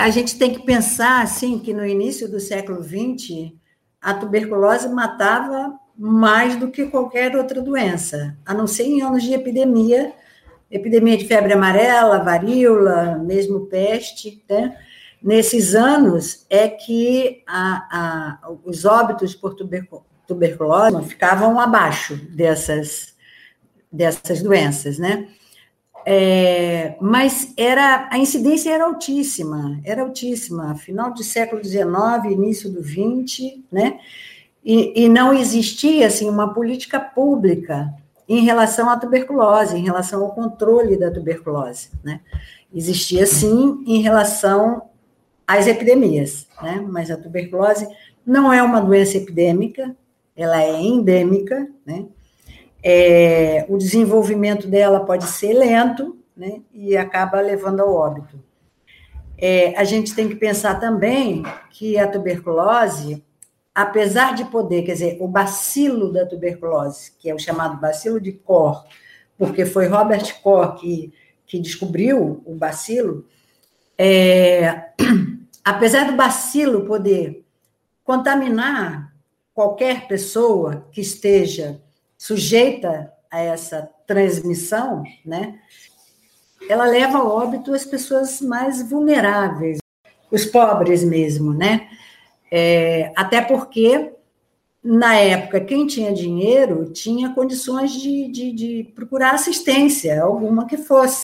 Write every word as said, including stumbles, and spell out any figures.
a gente tem que pensar, assim, que no início do século vinte, a tuberculose matava mais do que qualquer outra doença, a não ser em anos de epidemia, epidemia de febre amarela, varíola, mesmo peste, né? Nesses anos é que a, a, os óbitos por tuberculose ficavam abaixo dessas, dessas doenças, né? É, mas era, a incidência era altíssima, era altíssima, final do século dezenove, início do vinte, né? E, e não existia, assim, uma política pública em relação à tuberculose, em relação ao controle da tuberculose, né? Existia, sim, em relação às epidemias, né? Mas a tuberculose não é uma doença epidêmica, ela é endêmica, né? É, o desenvolvimento dela pode ser lento, né? E acaba levando ao óbito. É, a gente tem que pensar também que a tuberculose, apesar de poder, quer dizer, o bacilo da tuberculose, que é o chamado bacilo de Koch, porque foi Robert Koch que, que descobriu o bacilo, é, apesar do bacilo poder contaminar qualquer pessoa que esteja sujeita a essa transmissão, né, ela leva ao óbito as pessoas mais vulneráveis, os pobres mesmo, né? É, até porque, na época, quem tinha dinheiro tinha condições de, de, de procurar assistência, alguma que fosse.